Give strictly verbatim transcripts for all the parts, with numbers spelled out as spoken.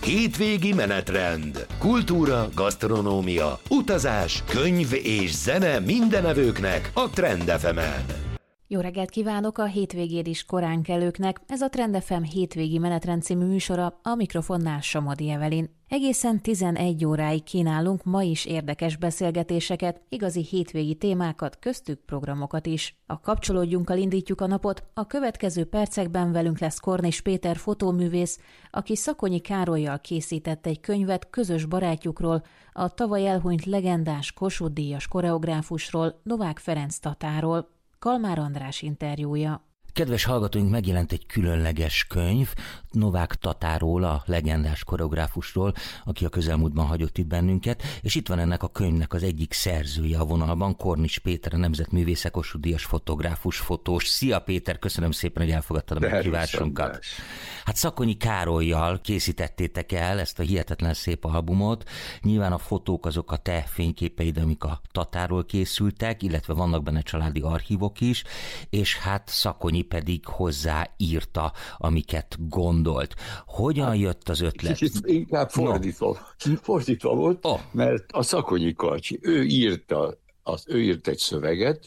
Hétvégi menetrend. Kultúra, gasztronómia, utazás, könyv és zene mindenevőknek a Trend ef emen. Jó reggelt kívánok a hétvégén is koránkelőknek, ez a Trend ef em hétvégi menetrend című műsora, a mikrofonnál Somodi Evelyn. Egészen tizenegy óráig kínálunk ma is érdekes beszélgetéseket, igazi hétvégi témákat, köztük programokat is. A Kapcsolódjunkkal indítjuk a napot, a következő percekben velünk lesz Kornis Péter fotóművész, aki Szakonyi Károllyal készített egy könyvet közös barátjukról, a tavaly elhunyt legendás Kossuth-díjas koreográfusról, Novák Ferenc Tatáról. Kalmár András interjúja. Kedves hallgatóink, megjelent egy különleges könyv Novák Tatáról, a legendás koreográfusról, aki a közelmúltban hagyott itt bennünket, és itt van ennek a könyvnek az egyik szerzője a vonalban, Kornis Péter, a nemzetművésze, Kossuth-díjas fotográfus, fotós. Szia Péter, köszönöm szépen, hogy elfogadtad a meghívásunkat. Hát Szakonyi Károllyal készítettétek el ezt a hihetetlen szép albumot. Nyilván a fotók azok a te fényképeid, amik a Tatáról készültek, illetve vannak benne családi archívok is, és hát Szakonyi pedig hozzáírta, amiket gondolt. Hogyan jött az ötlet? Inkább fordítva, no. fordítva volt, oh. mert a Szakonyi Karcsi, ő írta, az, ő írt egy szöveget,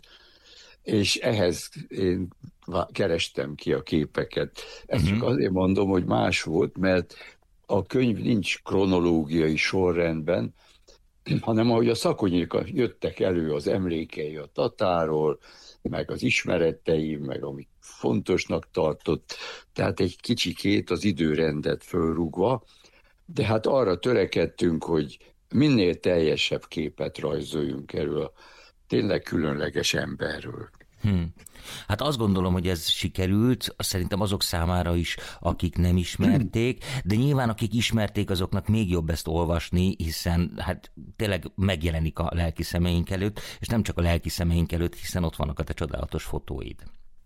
és ehhez én kerestem ki a képeket. Ezt uh-huh. csak azért mondom, hogy más volt, mert a könyv nincs kronológiai sorrendben, hanem ahogy a Szakonyik jöttek elő az emlékei a Tatáról, meg az ismeretei, meg amik fontosnak tartott, tehát egy kicsikét az időrendet fölrúgva, de hát arra törekedtünk, hogy minél teljesebb képet rajzoljunk erről a tényleg különleges emberről. Hmm. Hát azt gondolom, hogy ez sikerült, szerintem azok számára is, akik nem ismerték, de nyilván akik ismerték, azoknak még jobb ezt olvasni, hiszen hát tényleg megjelenik a lelki szemeink előtt, és nem csak a lelki szemeink előtt, hiszen ott vannak a te csodálatos fotóid.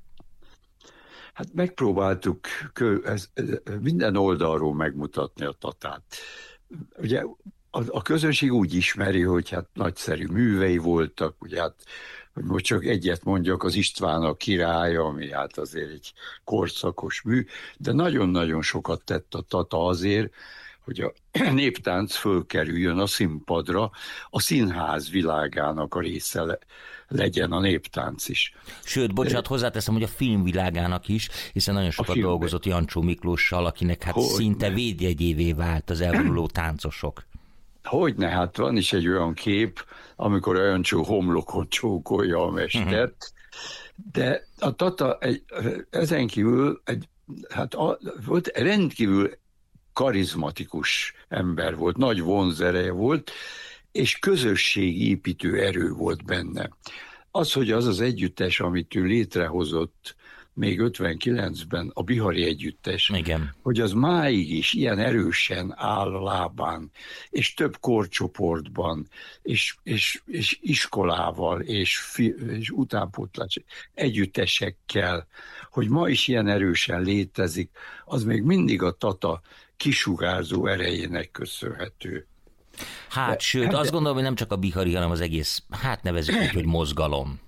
Hát megpróbáltuk ez, minden oldalról megmutatni a Tatát. Ugye a, a közönség úgy ismeri, hogy hát nagyszerű művei voltak, ugye hát hogy most csak egyet mondjak, az István a király, ami hát azért egy korszakos mű, de nagyon-nagyon sokat tett a Tata azért, hogy a néptánc fölkerüljön a színpadra, a színház világának a része le, legyen a néptánc is. Sőt, bocsánat, hozzáteszem, hogy a filmvilágának is, hiszen nagyon sokat dolgozott Jancsó Miklóssal, akinek hát hogy szinte ne. védjegyévé vált az elvonuló táncosok. Hogyne, hát van is egy olyan kép, amikor a Jancsó homlokon csókolja a mestert, uh-huh. de a Tata egy, ezen kívül egy, hát a, volt rendkívül karizmatikus ember volt, nagy vonzereje volt, és közösségépítő erő volt benne. Az, hogy az az együttes, amit ő létrehozott még ötvenkilencben, a Bihari Együttes, igen. hogy az máig is ilyen erősen áll a lábán, és több korcsoportban, és, és, és iskolával, és, fi, és utánpótlás együttesekkel, hogy ma is ilyen erősen létezik, az még mindig a Tata kisugárzó erejének köszönhető. Hát, de, sőt, de, azt gondolom, hogy nem csak a Bihari, hanem az egész, hát nevezzük úgy, hogy mozgalom.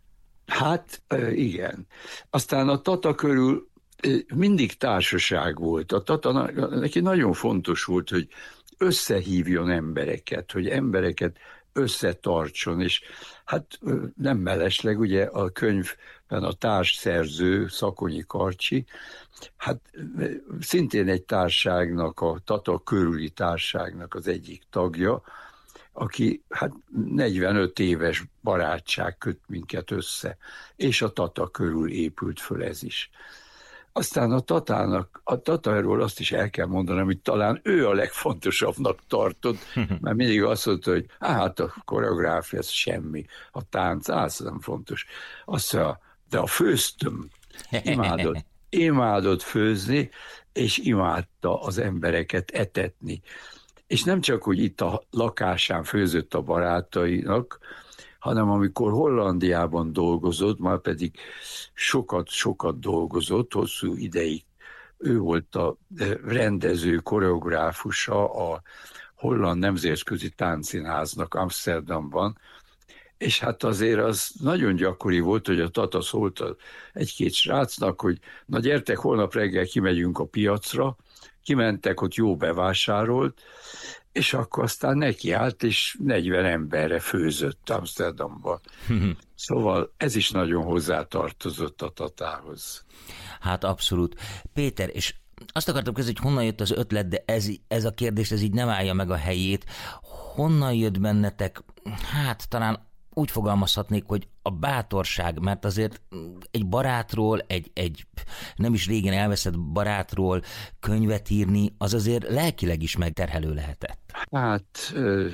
Hát igen. Aztán a Tata körül mindig társaság volt. A Tata, neki nagyon fontos volt, hogy összehívjon embereket, hogy embereket összetartson, és hát nem mellesleg, ugye a könyvben a társszerző, Szakonyi Karcsi, hát szintén egy társágnak, a Tata körüli társágnak az egyik tagja, aki hát negyvenöt éves barátság köt minket össze, és a Tata körül épült föl ez is. Aztán a Tatának, a Tatáról azt is el kell mondanom, hogy talán ő a legfontosabbnak tartott, mert mindig azt mondta, hogy hát a koreográfia, ez semmi, a tánc, az nem fontos. Azt mondja, de a főztöm, imádott, imádott főzni, és imádta az embereket etetni. És nem csak, hogy itt a lakásán főzött a barátainak, hanem amikor Hollandiában dolgozott, már pedig sokat-sokat dolgozott, hosszú ideig. Ő volt a rendező, koreográfusa a Holland Nemzetközi Táncszínháznak Amsterdamban, és hát azért az nagyon gyakori volt, hogy a Tata szólt egy-két srácnak, hogy na gyertek, holnap reggel kimegyünk a piacra, kimentek, ott jó bevásárolt, és akkor aztán nekiállt, és negyven emberre főzött Amsterdamban. Szóval ez is nagyon hozzátartozott a Tatához. Hát abszolút. Péter, és azt akartam kérdezni, hogy honnan jött az ötlet, de ez, ez a kérdés, ez így nem állja meg a helyét. Honnan jött bennetek, hát talán úgy fogalmazhatnék, hogy a bátorság, mert azért egy barátról, egy, egy nem is régen elveszett barátról könyvet írni, az azért lelkileg is megterhelő lehetett. Hát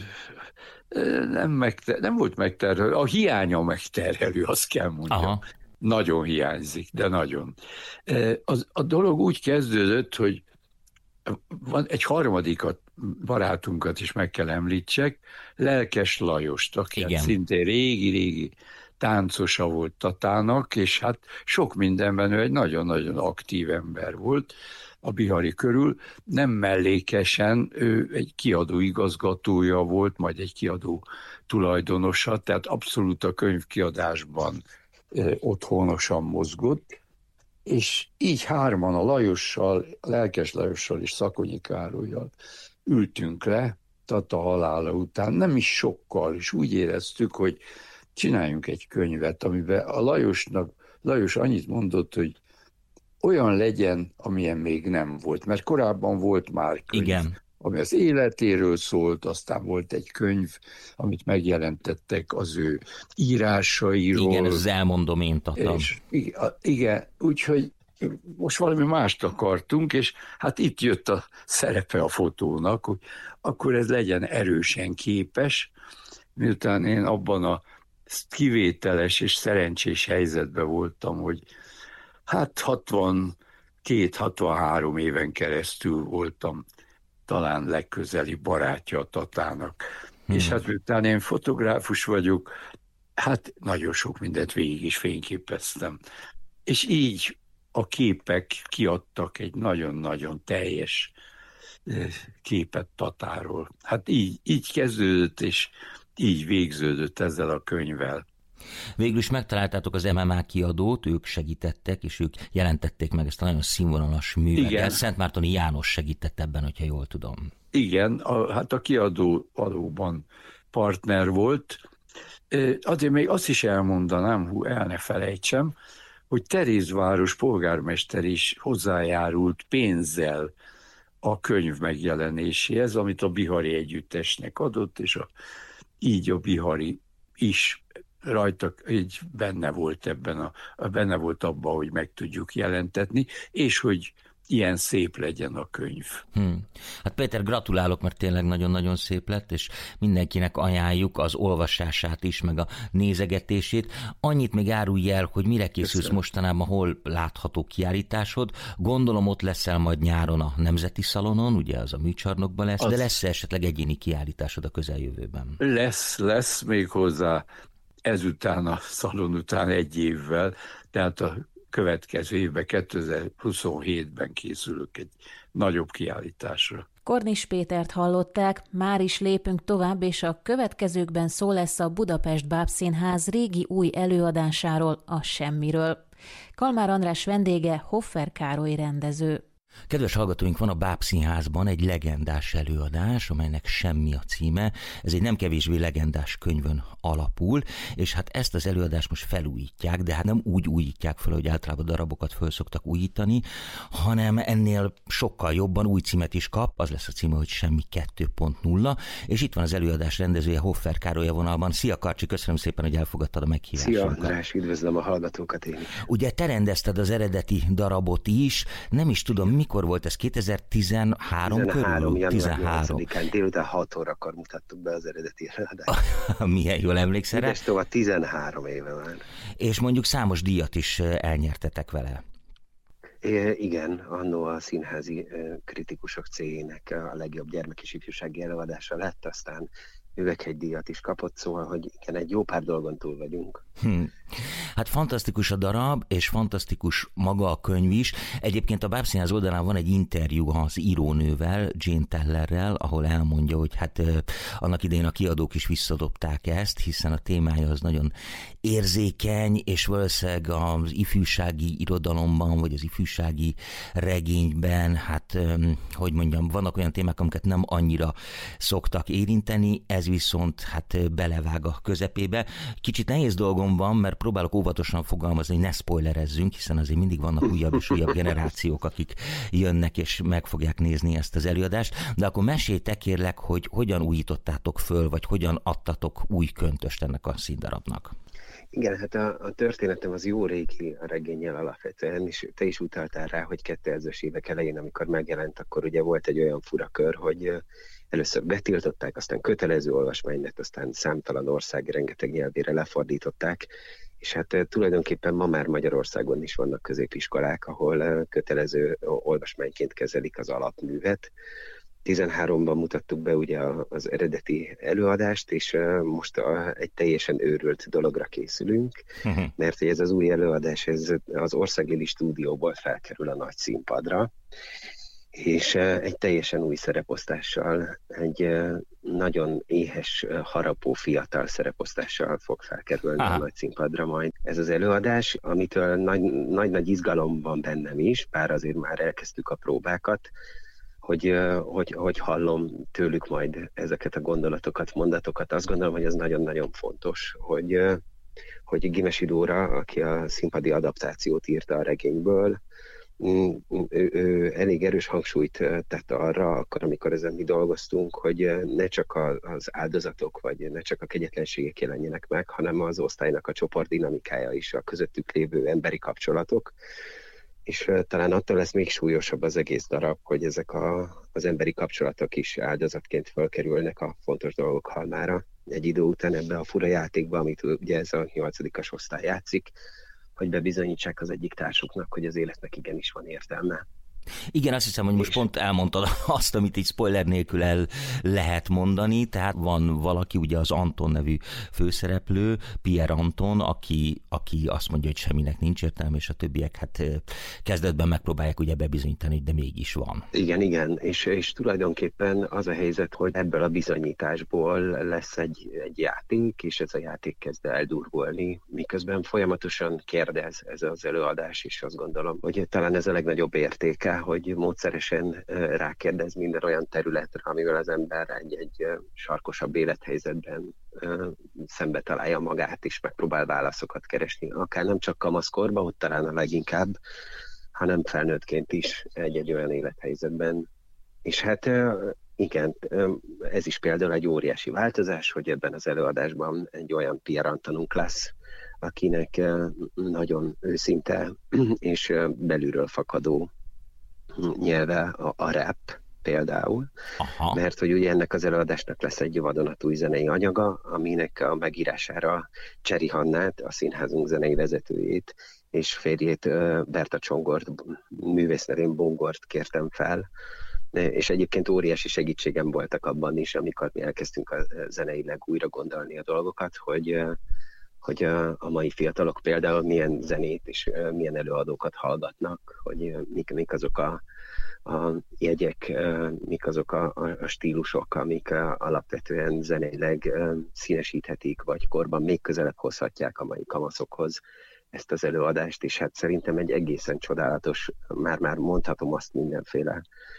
nem, megter- nem volt megterhelő, a hiánya megterhelő, azt kell mondjam. Aha. Nagyon hiányzik, de nagyon. Az, a dolog úgy kezdődött, hogy van egy harmadikat, barátunkat is meg kell említsek, Lelkes Lajost, aki hát szintén régi-régi táncosa volt Tatának, és hát sok mindenben ő egy nagyon-nagyon aktív ember volt a Bihari körül. Nem mellékesen, ő egy kiadó igazgatója volt, majd egy kiadó tulajdonosa, tehát abszolút a könyvkiadásban otthonosan mozgott, és így hárman a Lajossal, Lelkes Lajossal és Szakonyi Károllyal ültünk le Tata halála után, nem is sokkal, és úgy éreztük, hogy csináljunk egy könyvet, amiben a Lajosnak, Lajos annyit mondott, hogy olyan legyen, amilyen még nem volt, mert korábban volt már könyv, igen, ami az életéről szólt, aztán volt egy könyv, amit megjelentettek az ő írásairól. Igen, ez elmondom én, Tata. És, igen, úgyhogy most valami mást akartunk, és hát itt jött a szerepe a fotónak, hogy akkor ez legyen erősen képes, miután én abban a kivételes és szerencsés helyzetben voltam, hogy hát hatvankét-hatvanhárom éven keresztül voltam talán legközeli barátja a Tatának. Hmm. És hát miután én fotográfus vagyok, hát nagyon sok mindent végig is fényképeztem. És így a képek kiadtak egy nagyon-nagyon teljes képet Tatáról. Hát így, így kezdődött, és így végződött ezzel a könyvvel. Végül is megtaláltátok az em em á kiadót, ők segítettek, és ők jelentették meg ezt a nagyon színvonalas művet. Szentmártoni János segített ebben, hogyha jól tudom. Igen, a, hát a kiadó valóban partner volt. Azért még azt is elmondanám, hú, el ne felejtsem, hogy Terézváros polgármester is hozzájárult pénzzel a könyv megjelenéséhez, amit a Bihari Együttesnek adott, és a, így a Bihari is rajta így benne volt ebben a, benne volt abban, hogy meg tudjuk jelentetni, és hogy ilyen szép legyen a könyv. Hmm. Hát Péter, gratulálok, mert tényleg nagyon-nagyon szép lett, és mindenkinek ajánljuk az olvasását is, meg a nézegetését. Annyit még árulj el, hogy mire készülsz Köszönöm. Mostanában, hol látható kiállításod. Gondolom ott leszel majd nyáron a Nemzeti Szalonon, ugye az a műcsarnokban lesz, az... de lesz esetleg egyéni kiállításod a közeljövőben? Lesz, lesz még hozzá ezután a szalon után egy évvel, tehát a következő évben, kétezer-huszonhétben készülök egy nagyobb kiállításra. Kornis Pétert hallották, már is lépünk tovább, és a következőkben szó lesz a Budapest Bábszínház régi új előadásáról, a Semmiről. Kalmár András vendége Hoffer Károly rendező. Kedves hallgatóink, van a Bábszínházban egy legendás előadás, amelynek Semmi a címe. Ez egy nem kevésbé legendás könyvön alapul, és hát ezt az előadást most felújítják, de hát nem úgy újítják fel, hogy általában darabokat föl szoktak újítani, hanem ennél sokkal jobban új címet is kap, az lesz a címe, hogy Semmi kettő pont nulla, és itt van az előadás rendezője, Hoffer Károly a vonalban. Szia Karcsi, köszönöm szépen, hogy elfogadtad a meghívásunkat. Szia András, üdvözlöm a hallgatókat én is. Ugye te rendezted az eredeti darabot is, nem is tudom, mikor volt ez, kétezer-tizenhárom körül? tizenhárom délután hat órakor mutattuk be az eredeti előadást. Milyen jól emlékszel rá? Tovább tizenhárom éve már. És mondjuk számos díjat is elnyertetek vele. É, igen, annó a Színházi Kritikusok Cégének a legjobb gyermek- és ifjúsági előadása lett, aztán üveghegydíjat is kapott, szóval, hogy igen, egy jó pár dolgon túl vagyunk. Hm. Hát fantasztikus a darab, és fantasztikus maga a könyv is. Egyébként a Bábszínház oldalán van egy interjú az írónővel, Jane Tellerrel, ahol elmondja, hogy hát annak idején a kiadók is visszadobták ezt, hiszen a témája az nagyon érzékeny, és valószínűleg az ifjúsági irodalomban, vagy az ifjúsági regényben, hát hogy mondjam, vannak olyan témák, amiket nem annyira szoktak érinteni, ez viszont hát belevág a közepébe. Kicsit nehéz dolgom van, mert próbálok óvatosan fogalmazni, hogy ne spoilerezzünk, hiszen azért mindig vannak újabb és újabb generációk, akik jönnek és meg fogják nézni ezt az előadást, de akkor mesélj te kérlek, hogy hogyan újítottátok föl, vagy hogyan adtatok új köntöst ennek a színdarabnak. Igen, hát a, a történetem az jó régi a regénnyel alapvetően, és te is utaltál rá, hogy kétezres évek elején, amikor megjelent, akkor ugye volt egy olyan furakör, hogy először betiltották, aztán kötelező olvasmány lett, aztán számtalan ország rengeteg nyelvére lefordították, és hát tulajdonképpen ma már Magyarországon is vannak középiskolák, ahol kötelező olvasmányként kezelik az alapművet. tizenháromban mutattuk be ugye az eredeti előadást, és most egy teljesen őrült dologra készülünk, uh-huh. mert ez az új előadás ez az Országéli Stúdióból felkerül a nagy színpadra, és egy teljesen új szereposztással, egy nagyon éhes, harapó fiatal szereposztással fog felkerülni Aha. a nagy színpadra majd ez az előadás, amitől nagy-nagy izgalom van bennem is, bár azért már elkezdtük a próbákat, hogy, hogy, hogy hallom tőlük majd ezeket a gondolatokat, mondatokat. Azt gondolom, hogy ez nagyon-nagyon fontos, hogy, hogy Gimesi Dóra, aki a színpadi adaptációt írta a regényből, ő, ő elég erős hangsúlyt tett arra, akkor, amikor ezen mi dolgoztunk, hogy ne csak az áldozatok, vagy ne csak a kegyetlenségek jelenjenek meg, hanem az osztálynak a csoport dinamikája is, a közöttük lévő emberi kapcsolatok, és talán attól lesz még súlyosabb az egész darab, hogy ezek a, az emberi kapcsolatok is áldozatként felkerülnek a fontos dolgok halmára egy idő után ebbe a fura játékba, amit ugye ez a nyolcadikas osztály játszik, hogy bebizonyítsák az egyik társuknak, hogy az életnek igenis van értelme. Igen, azt hiszem, hogy most pont elmondtad azt, amit így spoiler nélkül el lehet mondani, tehát van valaki, ugye az Anton nevű főszereplő, Pierre Anton, aki, aki azt mondja, hogy semminek nincs értelme, és a többiek hát kezdetben megpróbálják ugye bebizonyítani, de mégis van. Igen, igen, és, és tulajdonképpen az a helyzet, hogy ebből a bizonyításból lesz egy, egy játék, és ez a játék kezd eldurvulni, miközben folyamatosan kérdez ez az előadás, és azt gondolom, hogy talán ez a legnagyobb értéke, hogy módszeresen rákérdez minden olyan területre, amivel az ember egy-egy sarkosabb élethelyzetben szembe találja magát, és megpróbál válaszokat keresni. Akár nem csak kamaszkorban, ott talán a leginkább, hanem felnőttként is egy-egy olyan élethelyzetben. És hát igen, ez is például egy óriási változás, hogy ebben az előadásban egy olyan Pierre Antonunk lesz, akinek nagyon őszinte és belülről fakadó nyelve a, a rap például, Aha. mert hogy ugye ennek az előadásnak lesz egy vadonatúj zenei anyaga, aminek a megírására Cseri Hannát, a színházunk zenei vezetőjét, és férjét Berta Csongort, művész nevén Bongort kértem fel, és egyébként óriási segítségem voltak abban is, amikor mi elkezdtünk a zeneileg újra gondolni a dolgokat, hogy hogy a mai fiatalok például milyen zenét és milyen előadókat hallgatnak, hogy mik, mik azok a, a jegyek, mik azok a, a stílusok, amik alapvetően zeneileg színesíthetik, vagy korban még közelebb hozhatják a mai kamaszokhoz ezt az előadást, és hát szerintem egy egészen csodálatos, már-már mondhatom azt mindenféle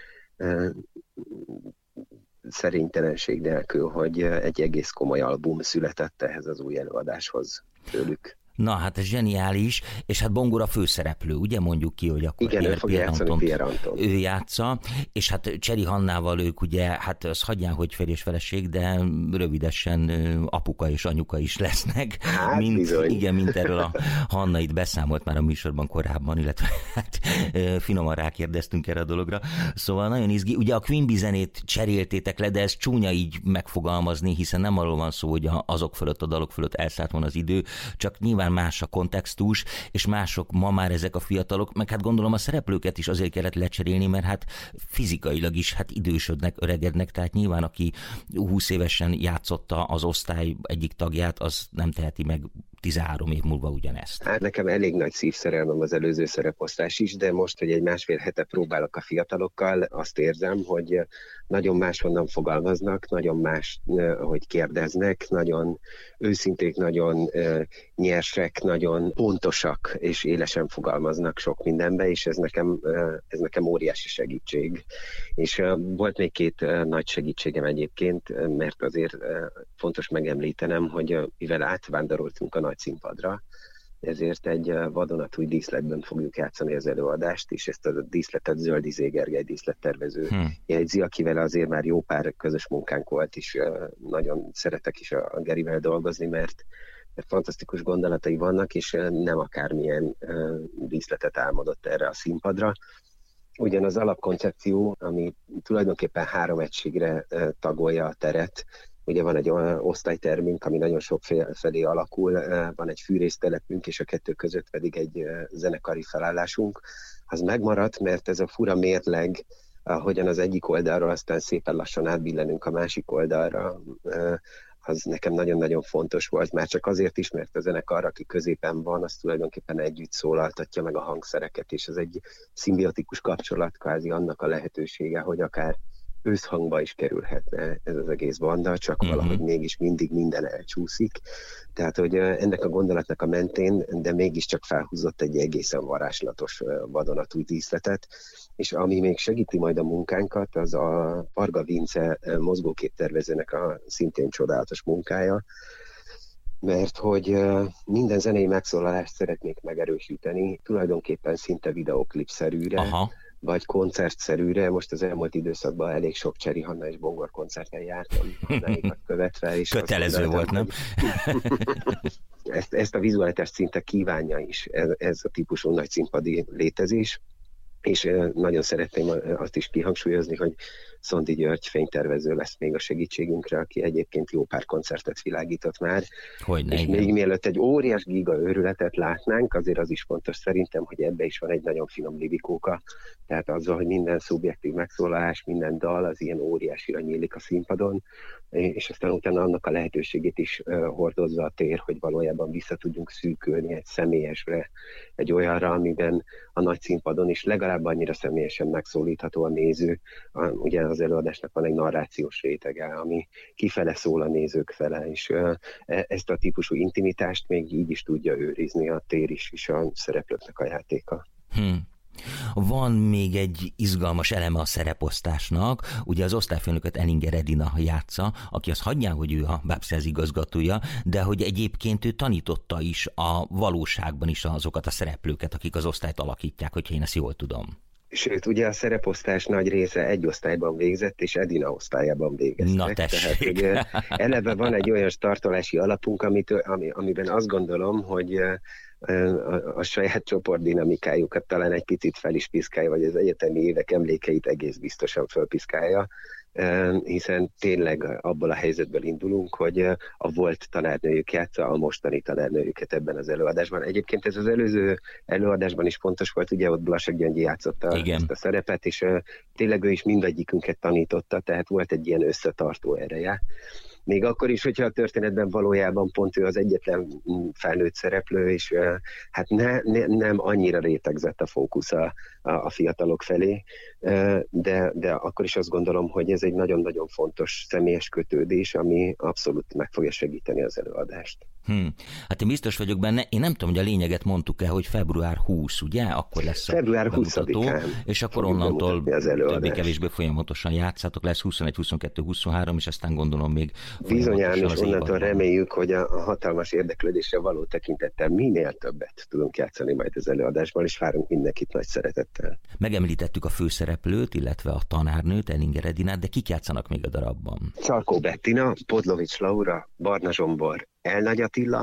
szerénytelenség nélkül, hogy egy egész komoly album született ehhez az új előadáshoz tőlük. Na, hát ez zseniális, és hát Bongor a főszereplő, ugye mondjuk ki, hogy akkor igen, ő fog játszani Pierre Anton. Ő játsza, és hát Cseri Hannával ők ugye, hát azt hagyján, hogy férj és feleség, de rövidesen apuka és anyuka is lesznek. Hát mint, bizony. Igen, mint erről a Hanna itt beszámolt már a műsorban korábban, illetve hát finoman rákérdeztünk erre a dologra. Szóval nagyon izgi. Ugye a Queen Bee zenét cseréltétek le, de ez csúnya így megfogalmazni, hiszen nem arról van szó, hogy azok fölött, a dalok fölött elszállt volna az idő, csak nyilván nyilván más a kontextus, és mások ma már ezek a fiatalok, meg hát gondolom a szereplőket is azért kellett lecserélni, mert hát fizikailag is hát idősödnek, öregednek, tehát nyilván aki húsz évesen játszotta az osztály egyik tagját, az nem teheti meg tizenhárom év múlva ugyanezt. Hát nekem elég nagy szívszerelmem az előző szereposztás is, de most, hogy egy másfél hete próbálok a fiatalokkal, azt érzem, hogy nagyon máshonnan fogalmaznak, nagyon más, hogy kérdeznek, nagyon őszinték, nagyon nyersek, nagyon pontosak és élesen fogalmaznak sok mindenbe, és ez nekem, ez nekem óriási segítség. És volt még két nagy segítségem egyébként, mert azért fontos megemlítenem, hogy mivel átvándoroltunk a nagy színpadra, ezért egy vadonatúj díszletben fogjuk játszani az előadást, és ezt a díszletet Zöldizé Gergely díszlettervező hmm. jegyzi, akivel azért már jó pár közös munkánk volt, és nagyon szeretek is a Gerivel dolgozni, mert, mert fantasztikus gondolatai vannak, és nem akármilyen díszletet álmodott erre a színpadra. Ugyan az alapkoncepció, ami tulajdonképpen három egységre tagolja a teret, ugye van egy osztálytermünk, ami nagyon sok felé alakul, van egy fűrésztelepünk, és a kettő között pedig egy zenekari felállásunk. Az megmaradt, mert ez a fura mérleg, ahogyan az egyik oldalról aztán szépen lassan átbillenünk a másik oldalra, az nekem nagyon-nagyon fontos volt, már csak azért is, mert a zenekar, aki középen van, az tulajdonképpen együtt szólaltatja meg a hangszereket, és ez egy szimbiotikus kapcsolat, kvázi annak a lehetősége, hogy akár összhangba is kerülhetne ez az egész banda, csak uh-huh. valahogy mégis mindig minden elcsúszik. Tehát, hogy ennek a gondolatnak a mentén, de mégiscsak felhúzott egy egészen varázslatos vadonatúj díszletet, és ami még segíti majd a munkánkat, az a Varga Vince mozgóképtervezőnek a szintén csodálatos munkája, mert hogy minden zenei megszólalást szeretnék megerősíteni, tulajdonképpen szinte videóklipszerűre, Aha. vagy koncertszerűre. Most az elmúlt időszakban elég sok Cseri Hanna és Bongor koncerten jártam, Hannáikat követve. És kötelező volt, nem? ezt, ezt a vizualitást szinte kívánja is ez, ez a típusú nagy színpadi létezés. És nagyon szeretném azt is kihangsúlyozni, hogy Szondi György fénytervező lesz még a segítségünkre, aki egyébként jó pár koncertet világított már. Hogyne, és igen. még mielőtt egy óriás giga őrületet látnánk, azért az is fontos szerintem, hogy ebbe is van egy nagyon finom libikóka. Tehát azzal, hogy minden szubjektív megszólalás, minden dal az ilyen óriásira nyílik a színpadon, és aztán utána annak a lehetőségét is hordozza a tér, hogy valójában vissza tudjunk szűkülni egy személyesre, egy olyanra, amiben a nagy színpadon is legalább annyira személyesen megszólítható a néző. A, ugye az előadásnak van egy narrációs rétege, ami kifele szól a nézők fele, és ezt a típusú intimitást még így is tudja őrizni a tér is, és a szereplőknek a játéka. Hmm. Van még egy izgalmas eleme a szereposztásnak, ugye az osztályfőnököt Ellinger Edina játsza, aki azt hagyja, hogy ő a Bábszínház igazgatója, de hogy egyébként ő tanította is a valóságban is azokat a szereplőket, akik az osztályt alakítják, hogyha én ezt jól tudom. Sőt, ugye a szereposztás nagy része egy osztályban végzett, és Edina osztályában végeztek. Na tessék! Tehát, ugye, eleve van egy olyan startolási alapunk, amit, ami, amiben azt gondolom, hogy a, a saját csoport dinamikájukat talán egy picit fel is piszkálja, vagy az egyetemi évek emlékeit egész biztosan fölpiszkálja, hiszen tényleg abból a helyzetből indulunk, hogy a volt tanárnőjük játsza a mostani tanárnőjüket ebben az előadásban. Egyébként ez az előző előadásban is fontos volt, ugye ott Blasek Gyöngyi játszotta Igen. ezt a szerepet, és tényleg ő is mindegyikünket tanította, tehát volt egy ilyen összetartó ereje. Még akkor is, hogyha a történetben valójában pont ő az egyetlen felnőtt szereplő, és hát ne, ne, nem annyira rétegzett a fókusz a, a fiatalok felé, de, de akkor is azt gondolom, hogy ez egy nagyon-nagyon fontos személyes kötődés, ami abszolút meg fogja segíteni az előadást. Hmm. Hát én biztos vagyok benne, én nem tudom, hogy a lényeget mondtuk-e, hogy február huszadika, ugye? Akkor lesz a február huszadikán. És akkor onnantól többé-kevésbé folyamatosan játszátok, lesz huszonegy, huszonkettő, huszonhárom, és aztán gondolom még bizonyán, és onnantól reméljük, hogy a hatalmas érdeklődésre való tekintettel minél többet tudunk játszani majd az előadásban, és várunk mindenkit nagy szeretettel. Megemlítettük a főszereplőt, illetve a tanárnőt, Ellinger Edinát, de kik játszanak még a darabban? Czarkó Bettina, Podlovics Laura, Barna Zsombor, Elnagy Attila,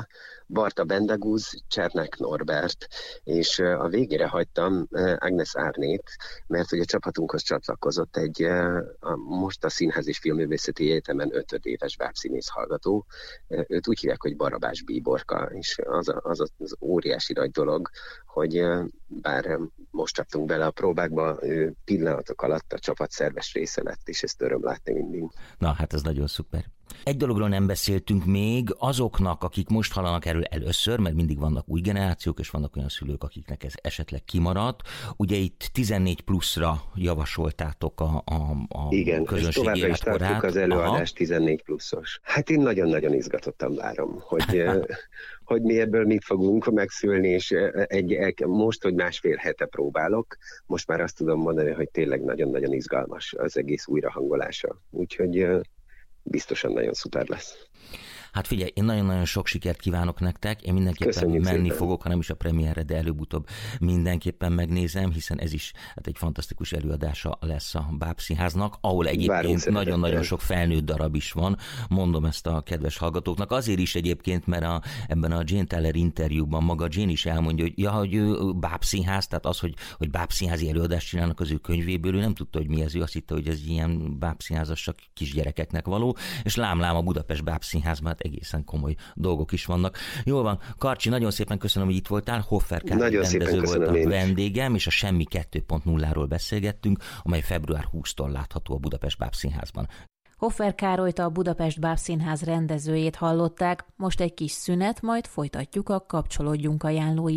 Barta Bendegúz, Csernek Norbert, és a végére hagytam Agnes Árnét, mert ugye a csapatunkhoz csatlakozott egy a, most a Színház és Filmművészeti Egyetemen ötödéves bábszínész hallgató. Őt úgy hívják, hogy Barabás Bíborka, és az az, az óriási nagy dolog, hogy bár most csaptunk bele a próbákba, ő pillanatok alatt a csapat szerves része lett, és ezt öröm látni mindig. Na, hát ez nagyon szuper. Egy dologról nem beszéltünk még, azoknak, akik most hallanak erről először, mert mindig vannak új generációk, és vannak olyan szülők, akiknek ez esetleg kimaradt. Ugye itt tizennégy pluszra javasoltátok a, a, a Igen, közönség életkorát. Igen, és továbbra is tartjuk az előadást tizennégy pluszos. Hát én nagyon-nagyon izgatottan várom, hogy... hogy mi ebből mit fogunk megszülni, és egy, most, hogy másfél hete próbálok, most már azt tudom mondani, hogy tényleg nagyon-nagyon izgalmas az egész újrahangolása. Úgyhogy biztosan nagyon szuper lesz. Hát figyelj, én nagyon-nagyon sok sikert kívánok nektek, én mindenképpen Köszönjük menni szépen. fogok, ha nem is a premierre, de előbb-utóbb mindenképpen megnézem, hiszen ez is hát egy fantasztikus előadása lesz a Bábszínháznak, ahol egyébként nagyon-nagyon sok felnőtt darab is van, mondom ezt a kedves hallgatóknak, azért is egyébként, mert a, ebben a Jane Teller interjúban maga Jane is elmondja, hogy ja, hogy ő Bábszínház, tehát az, hogy, hogy bábszínházi előadást csinálnak az ő könyvéből, ő nem tudta, hogy mi ez, ő azt hitte, hogy ez ilyen bábszínházas csak kisgyerekeknek való, és lám-lám a Budapest Bábszínházban egészen komoly dolgok is vannak. Jól van, Karcsi, nagyon szépen köszönöm, hogy itt voltál. Hoffer Károly rendező volt a vendégem, és a Semmi kettő pont nulláról beszélgettünk, amely február huszadikától látható a Budapest Bábszínházban. Hoffer Károlyt, a Budapest Bábszínház rendezőjét hallották, most egy kis szünet, majd folytatjuk a Kapcsolódjunk ajánlói